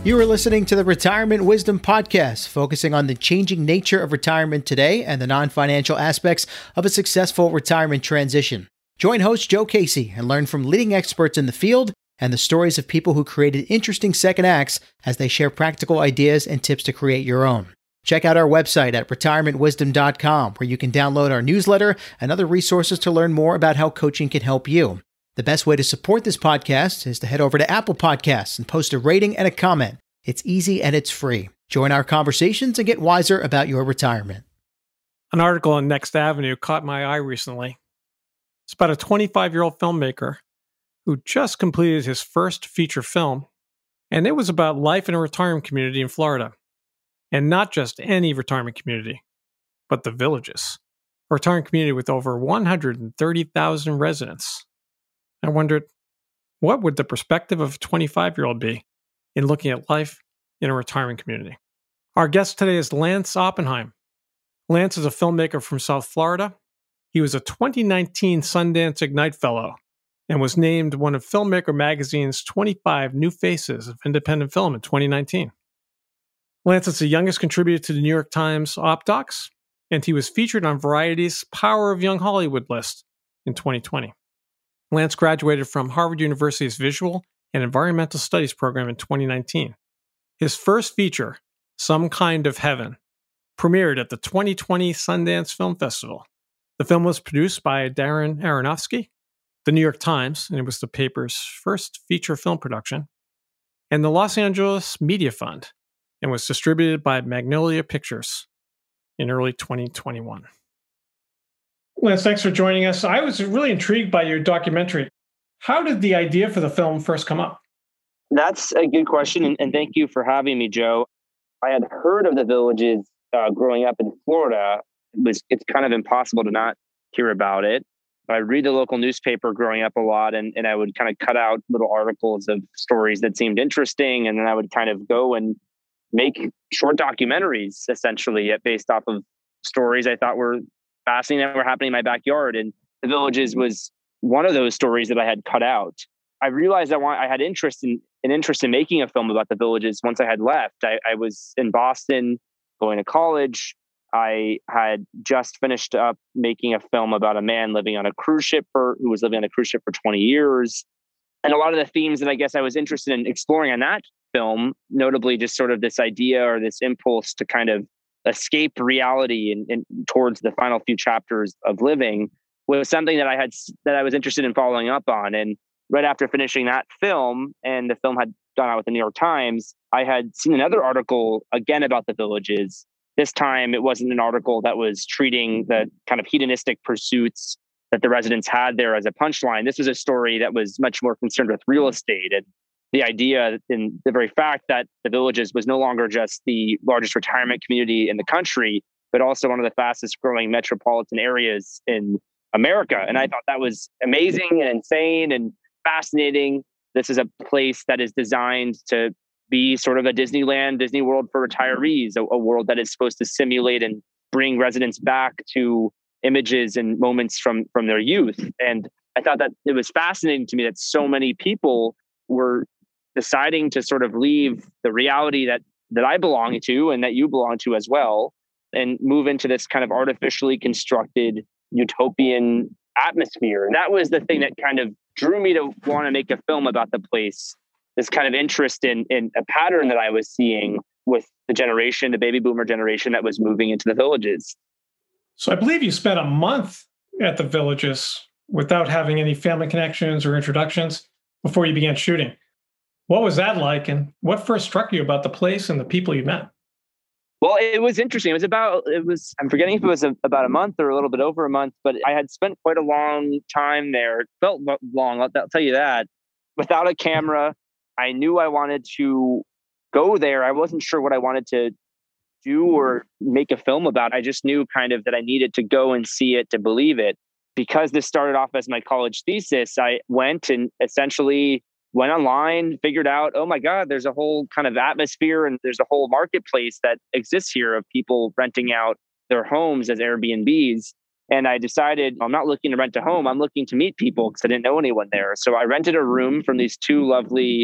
You are listening to the Retirement Wisdom Podcast, focusing on the changing nature of retirement today and the non-financial aspects of a successful retirement transition. Join host Joe Casey and learn from leading experts in the field and the stories of people who created interesting second acts as they share practical ideas and tips to create your own. Check out our website at retirementwisdom.com, where you can download our newsletter and other resources to learn more about how coaching can help you. The best way to support this podcast is to head over to Apple Podcasts and post a rating and a comment. It's easy and it's free. Join our conversations and get wiser about your retirement. An article in Next Avenue caught my eye recently. It's about a 25-year-old filmmaker who just completed his first feature film, and it was about life in a retirement community in Florida. And not just any retirement community, but The Villages, a retirement community with over 130,000 residents. I wondered, what would the perspective of a 25-year-old be in looking at life in a retirement community? Our guest today is Lance Oppenheim. Lance is a filmmaker from South Florida. He was a 2019 Sundance Ignite Fellow and was named one of Filmmaker Magazine's 25 New Faces of Independent Film in 2019. Lance is the youngest contributor to the New York Times OpDocs, and he was featured on Variety's Power of Young Hollywood list in 2020. Lance graduated from Harvard University's Visual and Environmental Studies program in 2019. His first feature, Some Kind of Heaven, premiered at the 2020 Sundance Film Festival. The film was produced by Darren Aronofsky, the New York Times, and it was the paper's first feature film production, and the Los Angeles Media Fund, and was distributed by Magnolia Pictures in early 2021. Lance, thanks for joining us. I was really intrigued by your documentary. How did the idea for the film first come up? That's a good question, and thank you for having me, Joe. I had heard of The Villages growing up in Florida. It's kind of impossible to not hear about it. I read the local newspaper growing up a lot, and I would kind of cut out little articles of stories that seemed interesting, and then I would kind of go and make short documentaries, essentially, based off of stories I thought were fascinating that were happening in my backyard. And The Villages was one of those stories that I had cut out. I realized I had interest in making a film about The Villages once I had left. I was in Boston going to college. I had just finished up making a film about a man who was living on a cruise ship for 20 years. And a lot of the themes that I guess I was interested in exploring on that film, notably just sort of this idea or this impulse to kind of escape reality and towards the final few chapters of living, was something that I was interested in following up on. And right after finishing that film, and the film had gone out with the New York Times, I had seen another article again about The Villages. This time it wasn't an article that was treating the kind of hedonistic pursuits that the residents had there as a punchline. This was a story that was much more concerned with real estate and the idea in the very fact that The Villages was no longer just the largest retirement community in the country, but also one of the fastest growing metropolitan areas in America. And I thought that was amazing and insane and fascinating. This is a place that is designed to be sort of a Disneyland, Disney World for retirees, a world that is supposed to simulate and bring residents back to images and moments from their youth. And I thought that it was fascinating to me that so many people were deciding to sort of leave the reality that I belong to and that you belong to as well, and move into this kind of artificially constructed utopian atmosphere. And that was the thing that kind of drew me to want to make a film about the place, this kind of interest in a pattern that I was seeing with the baby boomer generation that was moving into The Villages. So I believe you spent a month at The Villages without having any family connections or introductions before you began shooting. What was that like, and what first struck you about the place and the people you met? Well, it was interesting. I'm forgetting if it was about a month or a little bit over a month, but I had spent quite a long time there. It felt long, I'll tell you that. Without a camera, I knew I wanted to go there. I wasn't sure what I wanted to do or make a film about. I just knew kind of that I needed to go and see it to believe it. Because this started off as my college thesis, I went and essentially went online, figured out, oh my God, there's a whole kind of atmosphere and there's a whole marketplace that exists here of people renting out their homes as Airbnbs. And I decided I'm not looking to rent a home. I'm looking to meet people because I didn't know anyone there. So I rented a room from these two lovely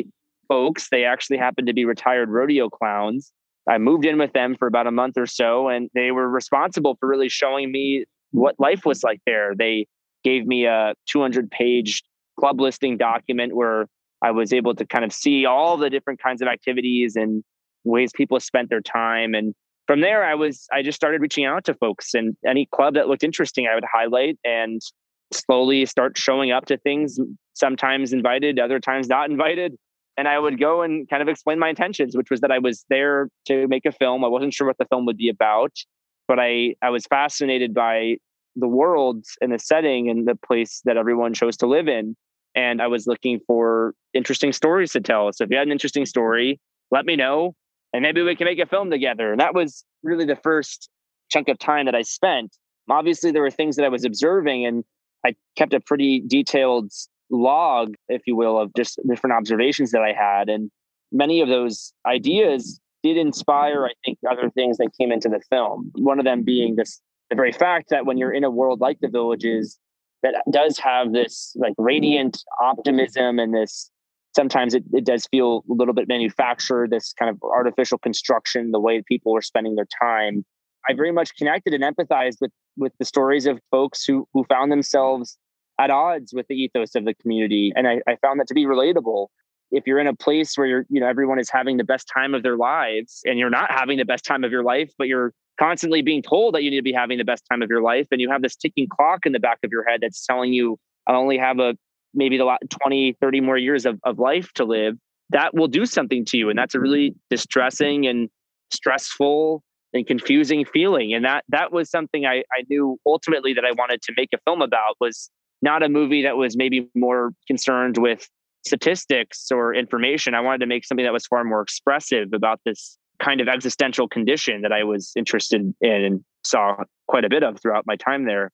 folks. They actually happened to be retired rodeo clowns. I moved in with them for about a month or so, and they were responsible for really showing me what life was like there. They gave me a 200-page club listing document where I was able to kind of see all the different kinds of activities and ways people spent their time. And from there, I just started reaching out to folks, and any club that looked interesting, I would highlight and slowly start showing up to things, sometimes invited, other times not invited. And I would go and kind of explain my intentions, which was that I was there to make a film. I wasn't sure what the film would be about, but I was fascinated by the world and the setting and the place that everyone chose to live in. And I was looking for interesting stories to tell. So if you had an interesting story, let me know, and maybe we can make a film together. And that was really the first chunk of time that I spent. Obviously, there were things that I was observing, and I kept a pretty detailed log, if you will, of just different observations that I had. And many of those ideas did inspire, I think, other things that came into the film. One of them being the very fact that when you're in a world like The Villages, that does have this like radiant optimism, and this, sometimes it does feel a little bit manufactured, this kind of artificial construction, the way people are spending their time. I very much connected and empathized with the stories of folks who found themselves at odds with the ethos of the community. And I found that to be relatable. If you're in a place where everyone is having the best time of their lives, and you're not having the best time of your life, but you're constantly being told that you need to be having the best time of your life, and you have this ticking clock in the back of your head that's telling you, I only have maybe the 20, 30 more years of life to live, that will do something to you. And that's a really distressing and stressful and confusing feeling. And that was something I knew ultimately that I wanted to make a film about, was not a movie that was maybe more concerned with statistics or information. I wanted to make something that was far more expressive about this kind of existential condition that I was interested in and saw quite a bit of throughout my time there.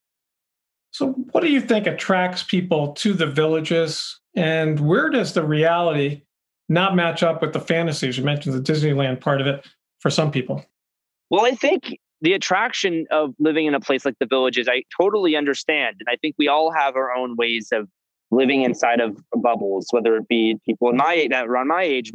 So what do you think attracts people to The Villages, and where does the reality not match up with the fantasies? You mentioned the Disneyland part of it for some people. Well, I think the attraction of living in a place like The Villages, I totally understand. And I think we all have our own ways of living inside of bubbles, whether it be people that around my age,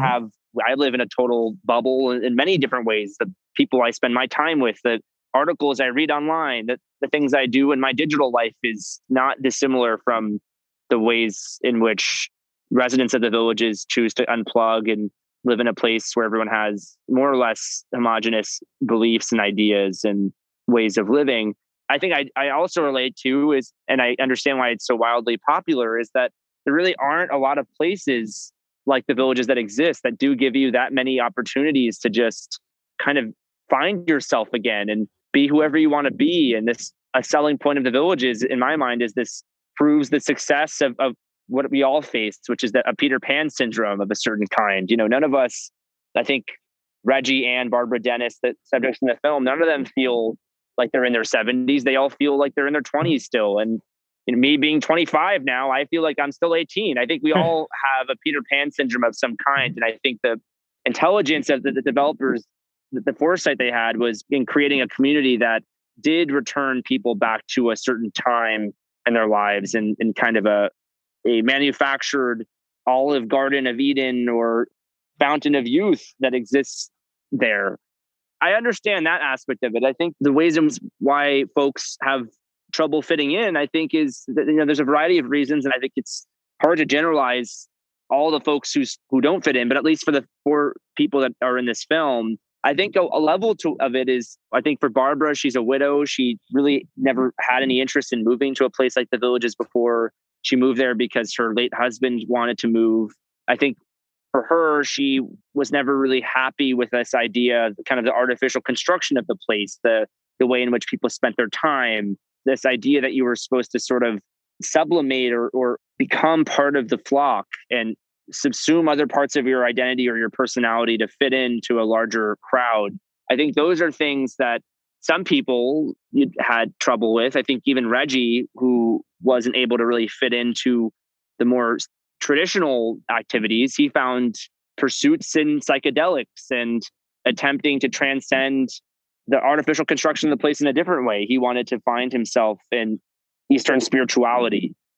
I live in a total bubble in many different ways. The people I spend my time with, the articles I read online, the things I do in my digital life is not dissimilar from the ways in which residents of The Villages choose to unplug and live in a place where everyone has more or less homogenous beliefs and ideas and ways of living. I think I also relate to is, and I understand why it's so wildly popular, is that there really aren't a lot of places like The Villages that exist that do give you that many opportunities to just kind of find yourself again and be whoever you want to be. And a selling point of The Villages, in my mind, is this proves the success of what we all face, which is a Peter Pan syndrome of a certain kind. None of us, I think Reggie and Barbara Dennis, the subjects in the film, none of them feel like they're in their 70s. They all feel like they're in their 20s still. And me being 25 now, I feel like I'm still 18. I think we all have a Peter Pan syndrome of some kind. And I think the intelligence of the developers, the foresight they had, was in creating a community that did return people back to a certain time in their lives, and kind of a manufactured Olive Garden of Eden or Fountain of Youth that exists there. I understand that aspect of it. I think the ways in why folks have trouble fitting in, I think, is that there's a variety of reasons, and I think it's hard to generalize all the folks who don't fit in. But at least for the 4 people that are in this film, I think a level of it is, I think for Barbara, she's a widow. She really never had any interest in moving to a place like The Villages before. She moved there because her late husband wanted to move. I think for her, she was never really happy with this idea, kind of the artificial construction of the place, the way in which people spent their time, this idea that you were supposed to sort of sublimate or become part of the flock and subsume other parts of your identity or your personality to fit into a larger crowd. I think those are things that some people had trouble with. I think even Reggie, who wasn't able to really fit into the more traditional activities, he found pursuits in psychedelics and attempting to transcend the artificial construction of the place in a different way. He wanted to find himself in Eastern spirituality.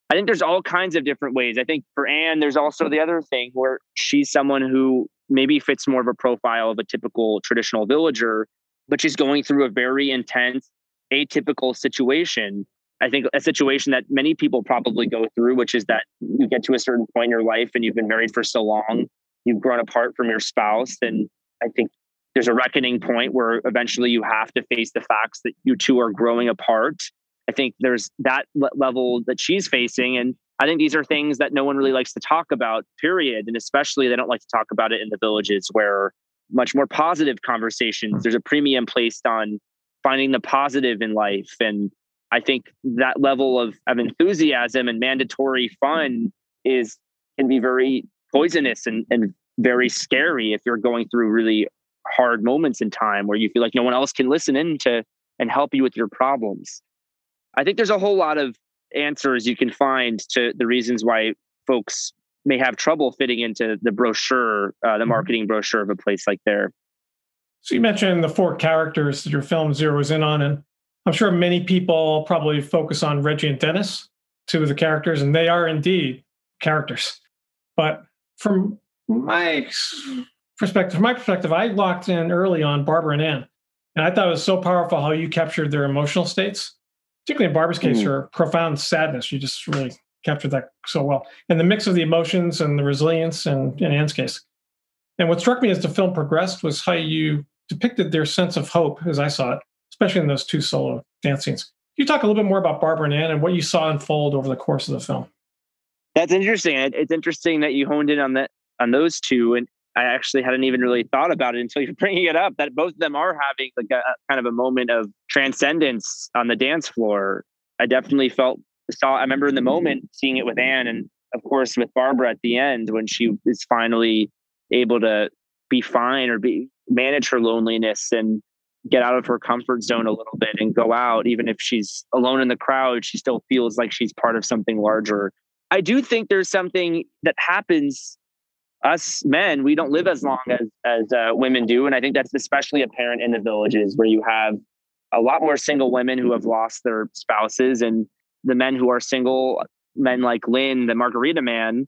I think there's all kinds of different ways. I think for Anne, there's also the other thing where she's someone who maybe fits more of a profile of a typical traditional villager, but she's going through a very intense, atypical situation. I think a situation that many people probably go through, which is that you get to a certain point in your life and you've been married for so long, you've grown apart from your spouse. And I think there's a reckoning point where eventually you have to face the facts that you two are growing apart. I think there's that level that she's facing. And I think these are things that no one really likes to talk about, period. And especially they don't like to talk about it in the villages where much more positive conversations, there's a premium placed on finding the positive in life. And I think that level of enthusiasm and mandatory fun can be very poisonous and very scary if you're going through really hard moments in time where you feel like no one else can listen in to and help you with your problems. I think there's a whole lot of answers you can find to the reasons why folks may have trouble fitting into the brochure, the marketing brochure of a place like there. So you mentioned the 4 characters that your film zeroes in on, and I'm sure many people probably focus on Reggie and Dennis, 2 of the characters, and they are indeed characters. But from my perspective, I locked in early on Barbara and Anne, and I thought it was so powerful how you captured their emotional states. Particularly in Barbara's case, her profound sadness. You just really captured that so well. And the mix of the emotions and the resilience in Anne's case. And what struck me as the film progressed was how you depicted their sense of hope, as I saw it, especially in those 2 solo dance scenes. Can you talk a little bit more about Barbara and Anne and what you saw unfold over the course of the film? That's interesting. It's interesting that you honed in on those 2. And I actually hadn't even really thought about it until you're bringing it up, that both of them are having like a kind of a moment of transcendence on the dance floor. I definitely I remember in the moment seeing it with Anne, and of course with Barbara at the end when she is finally able to be fine or manage her loneliness and get out of her comfort zone a little bit and go out. Even if she's alone in the crowd, she still feels like she's part of something larger. I do think there's something that happens. Us men, we don't live as long as women do. And I think that's especially apparent in the villages where you have a lot more single women who have lost their spouses, and the men who are single, men like Lynn, the margarita man,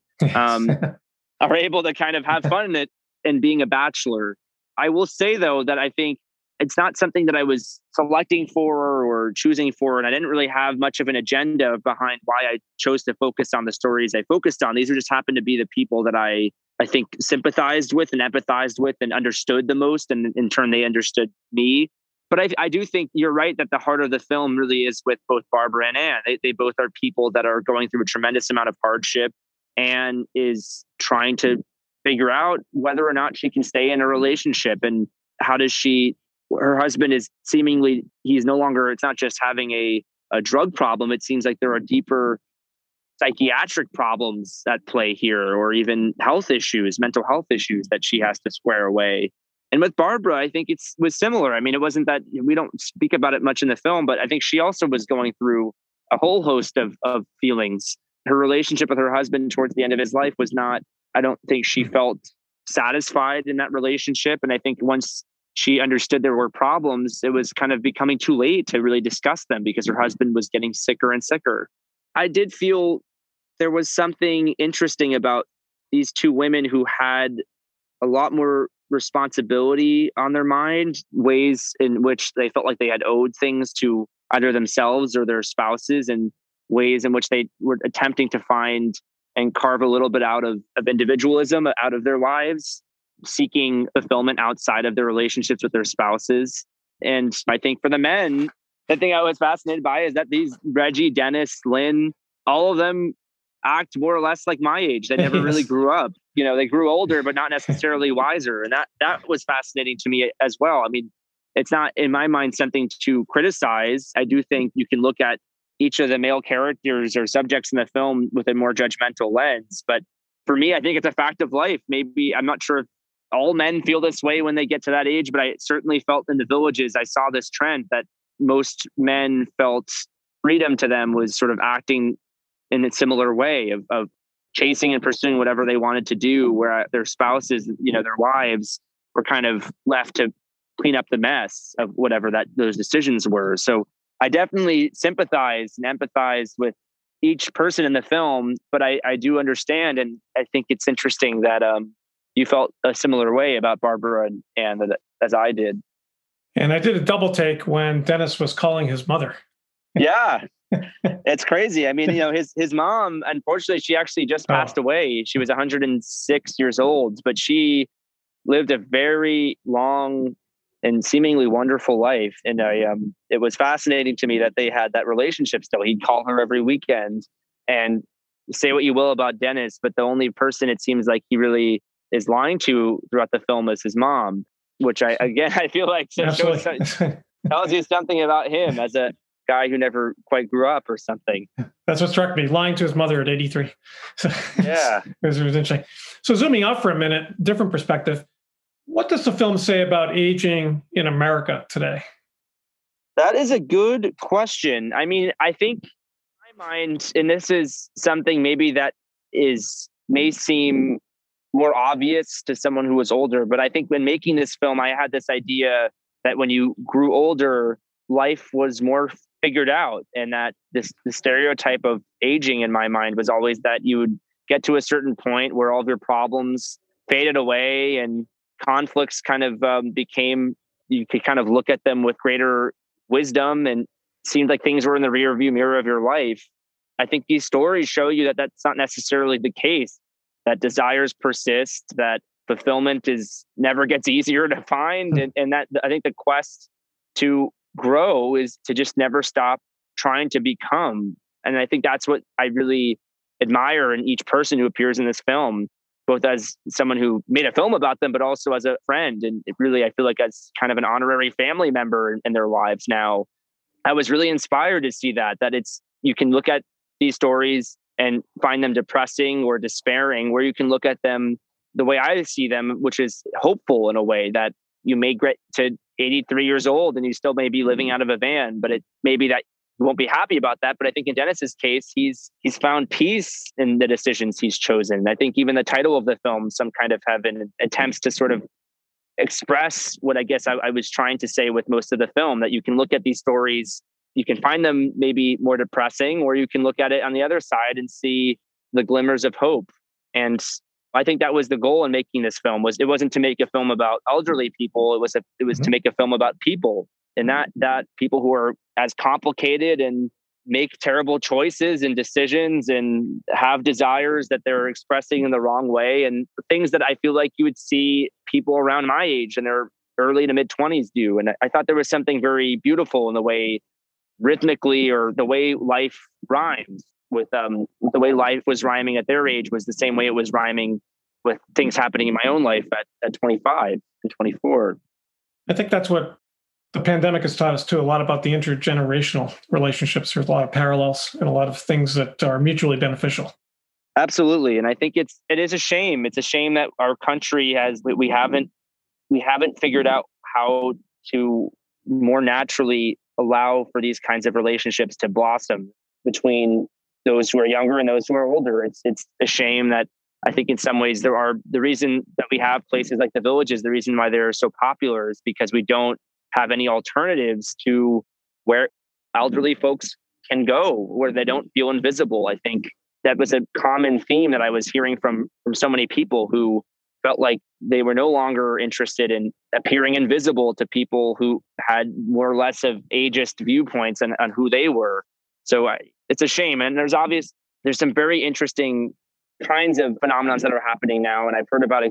are able to kind of have fun in it and being a bachelor. I will say, though, that I think it's not something that I was selecting for or choosing for. And I didn't really have much of an agenda behind why I chose to focus on the stories I focused on. These just happened to be the people that I think sympathized with and empathized with and understood the most. And in turn, they understood me. But I do think you're right that the heart of the film really is with both Barbara and Anne. They both are people that are going through a tremendous amount of hardship. Anne is trying to figure out whether or not she can stay in a relationship. And how does her husband is seemingly, he's no longer, it's not just having a drug problem. It seems like there are deeper psychiatric problems at play here, or even mental health issues that she has to square away. And with Barbara, I think was similar. I mean, it wasn't that we don't speak about it much in the film, but I think she also was going through a whole host of feelings. Her relationship with her husband towards the end of his life was not, I don't think she felt satisfied in that relationship. And I think once she understood there were problems, it was kind of becoming too late to really discuss them because her husband was getting sicker and sicker. I did feel there was something interesting about these 2 women who had a lot more responsibility on their mind, ways in which they felt like they had owed things to either themselves or their spouses, and ways in which they were attempting to find and carve a little bit out of individualism out of their lives, seeking fulfillment outside of their relationships with their spouses. And I think for the men, the thing I was fascinated by is that these Reggie, Dennis, Lynn, all of them act more or less like my age. They never really grew up. They grew older, but not necessarily wiser. And that was fascinating to me as well. I mean, it's not, in my mind, something to criticize. I do think you can look at each of the male characters or subjects in the film with a more judgmental lens. But for me, I think it's a fact of life. Maybe, I'm not sure if all men feel this way when they get to that age, but I certainly felt in the villages, I saw this trend that most men felt freedom to them was sort of acting in a similar way of chasing and pursuing whatever they wanted to do, where their spouses, their wives were kind of left to clean up the mess of whatever those decisions were. So I definitely sympathize and empathize with each person in the film, but I do understand. And I think it's interesting that you felt a similar way about Barbara and as I did. And I did a double take when Dennis was calling his mother. Yeah, it's crazy. I mean, his mom, unfortunately, she actually just passed away. She was 106 years old, but she lived a very long and seemingly wonderful life. And it was fascinating to me that they had that relationship still. He'd call her every weekend, and say what you will about Dennis, but the only person it seems like he really is lying to throughout the film is his mom, which I feel like tells you something about him as a guy who never quite grew up or something. That's what struck me, lying to his mother at 83. So, yeah. It was interesting. So zooming out for a minute, different perspective. What does the film say about aging in America today? That is a good question. I mean, I think in my mind, and this is something maybe that may seem more obvious to someone who was older, but I think when making this film, I had this idea that when you grew older, life was more figured out, and that the stereotype of aging in my mind was always that you would get to a certain point where all of your problems faded away and conflicts kind of you could kind of look at them with greater wisdom, and seemed like things were in the rear view mirror of your life. I think these stories show you that that's not necessarily the case, that desires persist, that fulfillment never gets easier to find. And that I think the quest to grow is to just never stop trying to become. And I think that's what I really admire in each person who appears in this film, both as someone who made a film about them, but also as a friend. And it really, I feel like as kind of an honorary family member in their lives now. I was really inspired to see that you can look at these stories and find them depressing or despairing, where you can look at them the way I see them, which is hopeful in a way, that you may get to 83 years old and you still may be living out of a van, but it may be that you won't be happy about that. But I think in Dennis's case, he's found peace in the decisions he's chosen. I think even the title of the film, some kind of heaven, attempts to sort of express what I guess I was trying to say with most of the film, that you can look at these stories, you can find them maybe more depressing, or you can look at it on the other side and see the glimmers of hope. And I think that was the goal in making this film. It wasn't to make a film about elderly people. It was to make a film about people, and that people who are as complicated and make terrible choices and decisions and have desires that they're expressing in the wrong way, and things that I feel like you would see people around my age in their early to mid 20s do. And I thought there was something very beautiful in the way rhythmically, or the way life rhymes with the way life was rhyming at their age was the same way it was rhyming with things happening in my own life at 25 and 24. I think that's what the pandemic has taught us too, a lot about the intergenerational relationships. There's a lot of parallels and a lot of things that are mutually beneficial. Absolutely. And I think it is a shame. It's a shame that our country we haven't figured out how to more naturally allow for these kinds of relationships to blossom between those who are younger and those who are older. It's a shame that I think in some ways the reason that we have places like the Villages, the reason why they're so popular is because we don't have any alternatives to where elderly folks can go, where they don't feel invisible. I think that was a common theme that I was hearing from so many people who felt like they were no longer interested in appearing invisible to people who had more or less of ageist viewpoints on who they were. So it's a shame. And there's some very interesting kinds of phenomena that are happening now. And I've heard about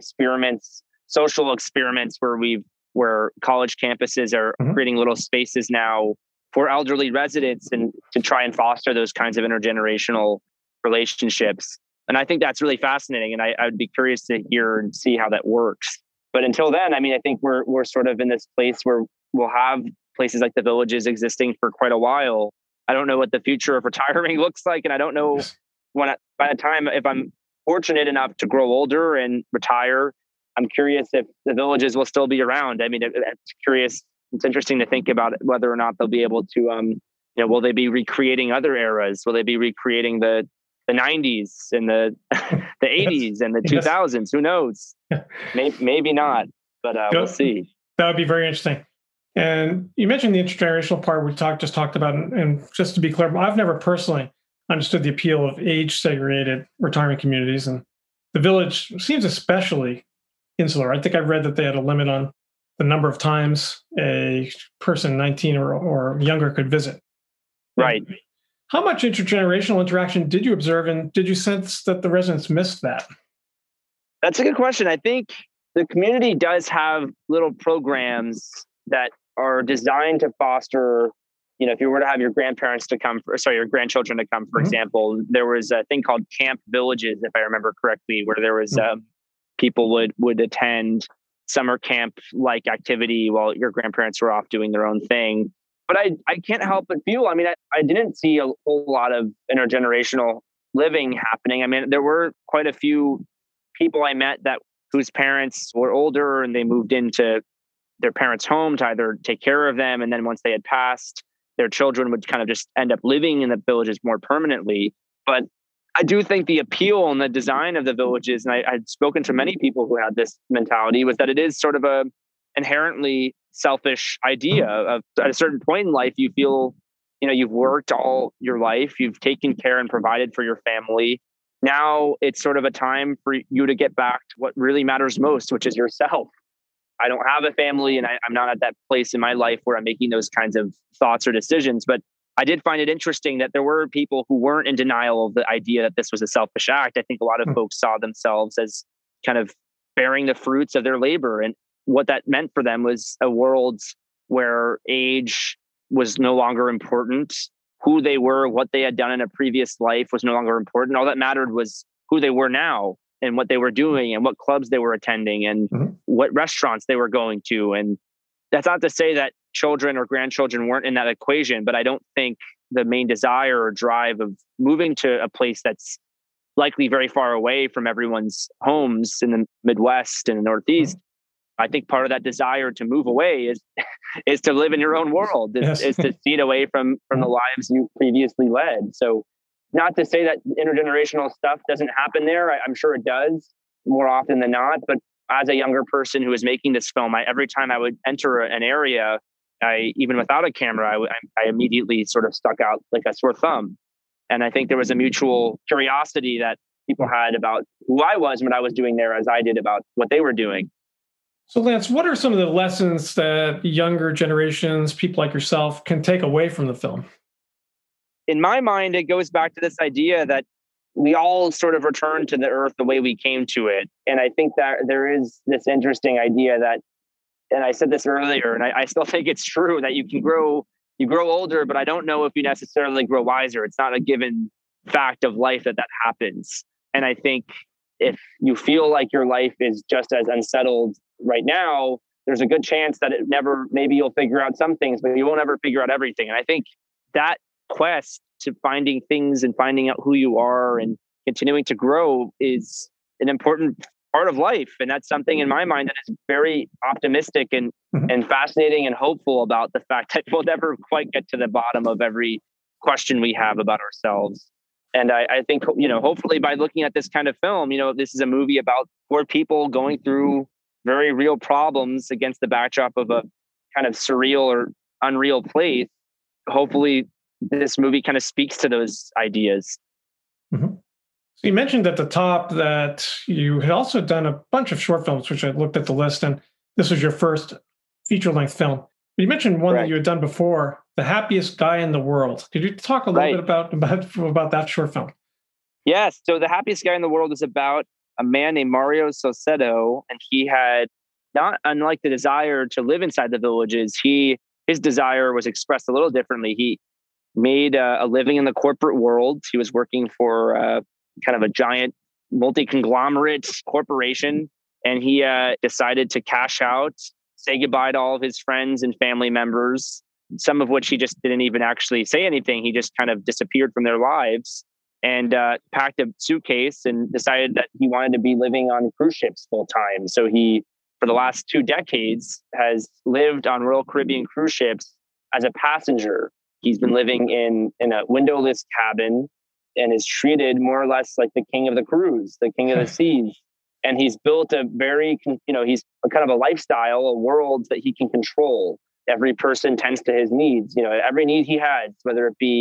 social experiments where college campuses are creating little spaces now for elderly residents, and to try and foster those kinds of intergenerational relationships. And I think that's really fascinating. And I would be curious to hear and see how that works. But until then, I mean, I think we're sort of in this place where we'll have places like the Villages existing for quite a while. I don't know what the future of retiring looks like. And I don't know by the time, if I'm fortunate enough to grow older and retire, I'm curious if the Villages will still be around. I mean, it's curious. It's interesting to think about whether or not they'll be able to, will they be recreating other eras? Will they be recreating the 90s and the 80s and the 2000s? Who knows? Maybe not, but we'll see. That would be very interesting. And you mentioned the intergenerational part we just talked about. And just to be clear, I've never personally understood the appeal of age-segregated retirement communities, and the village seems especially insular. I think I read that they had a limit on the number of times a person 19 or younger could visit. Right. How much intergenerational interaction did you observe, and did you sense that the residents missed that? That's a good question. I think the community does have little programs that are designed to foster, if you were to have your grandparents to come, your grandchildren to come, for example, there was a thing called camp villages, if I remember correctly, where there was people would attend summer camp like activity while your grandparents were off doing their own thing. But I can't help but feel, I didn't see a whole lot of intergenerational living happening. There were quite a few people I met whose parents were older and they moved into their parents' home to either take care of them. And then once they had passed, their children would kind of just end up living in the villages more permanently. But I do think the appeal and the design of the villages, and I'd spoken to many people who had this mentality, was that it is sort of a inherently selfish idea of, at a certain point in life, you feel, you've worked all your life, you've taken care and provided for your family. Now it's sort of a time for you to get back to what really matters most, which is yourself. I don't have a family, and I'm not at that place in my life where I'm making those kinds of thoughts or decisions. But I did find it interesting that there were people who weren't in denial of the idea that this was a selfish act. I think a lot of folks saw themselves as kind of bearing the fruits of their labor. And what that meant for them was a world where age was no longer important. Who they were, what they had done in a previous life was no longer important. All that mattered was who they were now and what they were doing and what clubs they were attending and what restaurants they were going to. And that's not to say that children or grandchildren weren't in that equation, but I don't think the main desire or drive of moving to a place that's likely very far away from everyone's homes in the Midwest and the Northeast, I think part of that desire to move away is to live in your own world, is to cede away from the lives you previously led. So not to say that intergenerational stuff doesn't happen there. I'm sure it does more often than not. But as a younger person who was making this film, every time I would enter an area, even without a camera, I immediately sort of stuck out like a sore thumb. And I think there was a mutual curiosity that people had about who I was and what I was doing there, as I did about what they were doing. So Lance, what are some of the lessons that younger generations, people like yourself, can take away from the film? In my mind, it goes back to this idea that we all sort of return to the earth the way we came to it. And I think that there is this interesting idea that, and I said this earlier, and I still think it's true, that you grow older, but I don't know if you necessarily grow wiser. It's not a given fact of life that happens. And I think if you feel like your life is just as unsettled right now, there's a good chance that maybe you'll figure out some things, but you won't ever figure out everything. And I think that quest to finding things and finding out who you are and continuing to grow is an important part of life. And that's something in my mind that is very optimistic and fascinating and hopeful about the fact that we'll never quite get to the bottom of every question we have about ourselves. And I think, hopefully by looking at this kind of film, this is a movie about poor people going through very real problems against the backdrop of a kind of surreal or unreal place. Hopefully this movie kind of speaks to those ideas. So you mentioned at the top that you had also done a bunch of short films, which I looked at the list, and this was your first feature-length film. But you mentioned one that you had done before, The Happiest Guy in the World. Could you talk a little bit about that short film? Yes. So The Happiest Guy in the World is about a man named Mario Saucedo, and he had, not unlike the desire to live inside the villages, his desire was expressed a little differently. He made a living in the corporate world. He was working for kind of a giant multi-conglomerate corporation, and he decided to cash out, say goodbye to all of his friends and family members, some of which he just didn't even actually say anything. He just kind of disappeared from their lives and packed a suitcase and decided that he wanted to be living on cruise ships full time. So he, for the last 2 decades, has lived on Royal Caribbean cruise ships as a passenger. He's been living in a windowless cabin and is treated more or less like the king of the cruise, the king of the seas. And he's built a very, he's a kind of a lifestyle, a world that he can control. Every person tends to his needs. Every need he has, whether it be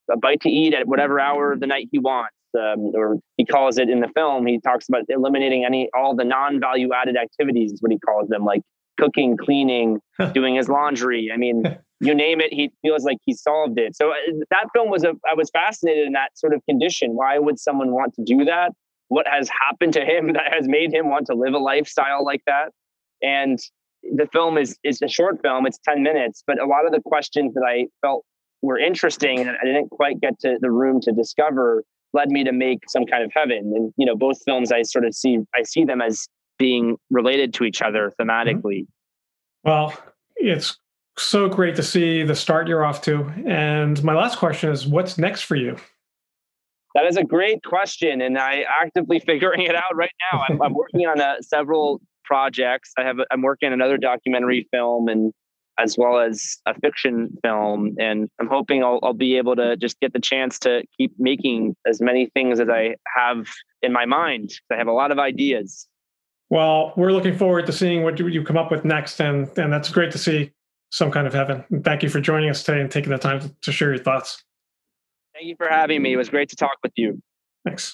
a bite to eat at whatever hour of the night he wants. Or he calls it in the film, he talks about eliminating all the non-value added activities is what he calls them, like cooking, cleaning, doing his laundry. I mean, you name it, he feels like he solved it. So that film I was fascinated in that sort of condition. Why would someone want to do that? What has happened to him that has made him want to live a lifestyle like that? And the film is a short film. It's 10 minutes, but a lot of the questions that I felt were interesting and I didn't quite get to the room to discover led me to make Some Kind of Heaven. And, both films I see them as being related to each other thematically. Well, it's so great to see the start you're off to. And my last question is, what's next for you? That is a great question. And I'm actively figuring it out right now. I'm working on several projects. I'm working on another documentary film and as well as a fiction film. And I'm hoping I'll be able to just get the chance to keep making as many things as I have in my mind. I have a lot of ideas. Well, we're looking forward to seeing what you come up with next. And that's great to see Some Kind of Heaven. And thank you for joining us today and taking the time to share your thoughts. Thank you for having me. It was great to talk with you. Thanks.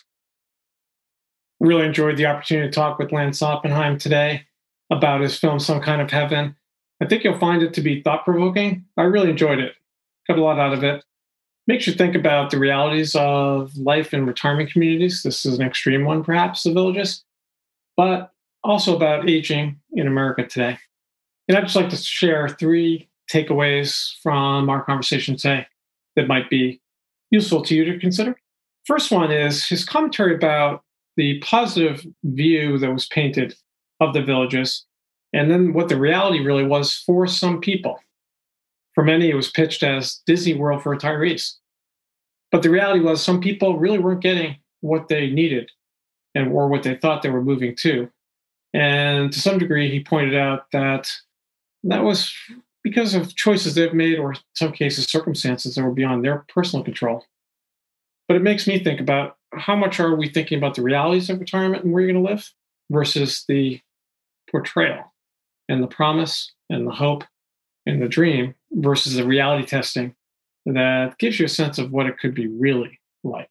Really enjoyed the opportunity to talk with Lance Oppenheim today about his film, Some Kind of Heaven. I think you'll find it to be thought-provoking. I really enjoyed it. Got a lot out of it. Makes you think about the realities of life in retirement communities. This is an extreme one, perhaps, The Villages, but also about aging in America today. And I'd just like to share 3 takeaways from our conversation today that might be useful to you to consider. First one is his commentary about the positive view that was painted of The Villages, and then what the reality really was for some people. For many, it was pitched as Disney World for retirees. But the reality was some people really weren't getting what they needed or what they thought they were moving to. And to some degree, he pointed out that was because of choices they've made, or in some cases, circumstances that were beyond their personal control. But it makes me think about how much are we thinking about the realities of retirement and where you're going to live versus the portrayal and the promise and the hope and the dream versus the reality testing that gives you a sense of what it could be really like.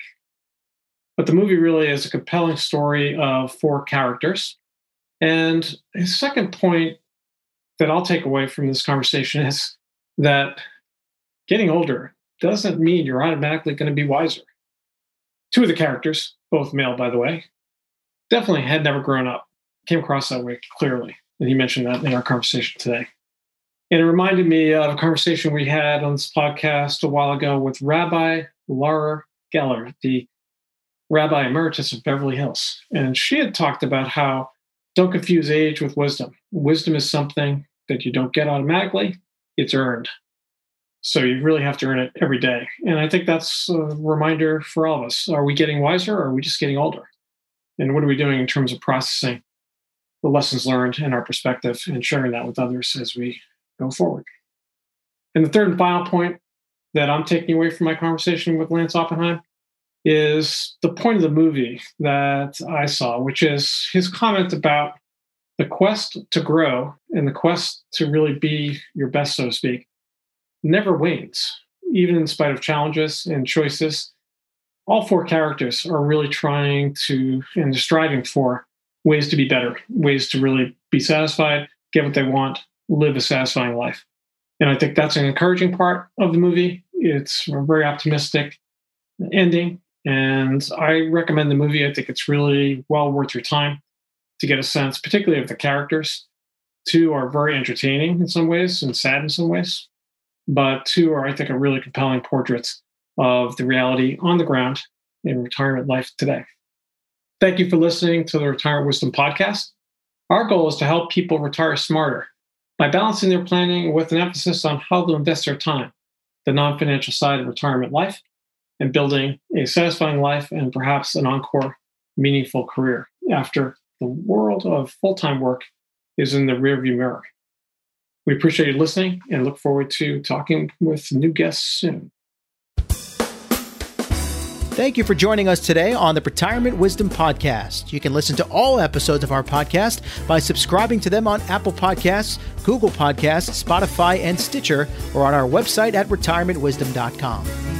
But the movie really is a compelling story of 4 characters. And his second point that I'll take away from this conversation is that getting older doesn't mean you're automatically going to be wiser. 2 of the characters, both male, by the way, definitely had never grown up. Came across that way clearly. And he mentioned that in our conversation today. And it reminded me of a conversation we had on this podcast a while ago with Rabbi Laura Geller, the Rabbi Emeritus of Beverly Hills. And she had talked about how don't confuse age with wisdom. Wisdom is something that you don't get automatically. It's earned. So you really have to earn it every day. And I think that's a reminder for all of us. Are we getting wiser or are we just getting older? And what are we doing in terms of processing the lessons learned and our perspective and sharing that with others as we go forward? And the third and final point that I'm taking away from my conversation with Lance Oppenheim is the point of the movie that I saw, which is his comment about the quest to grow and the quest to really be your best, so to speak, never wanes, even in spite of challenges and choices. All 4 characters are really trying to and striving for ways to be better, ways to really be satisfied, get what they want, live a satisfying life. And I think that's an encouraging part of the movie. It's a very optimistic ending. And I recommend the movie. I think it's really well worth your time to get a sense, particularly of the characters. 2 are very entertaining in some ways and sad in some ways. But 2 are, I think, a really compelling portraits of the reality on the ground in retirement life today. Thank you for listening to the Retirement Wisdom Podcast. Our goal is to help people retire smarter by balancing their planning with an emphasis on how to invest their time, the non-financial side of retirement life, and building a satisfying life and perhaps an encore, meaningful career after the world of full-time work is in the rearview mirror. We appreciate you listening and look forward to talking with new guests soon. Thank you for joining us today on the Retirement Wisdom Podcast. You can listen to all episodes of our podcast by subscribing to them on Apple Podcasts, Google Podcasts, Spotify, and Stitcher, or on our website at retirementwisdom.com.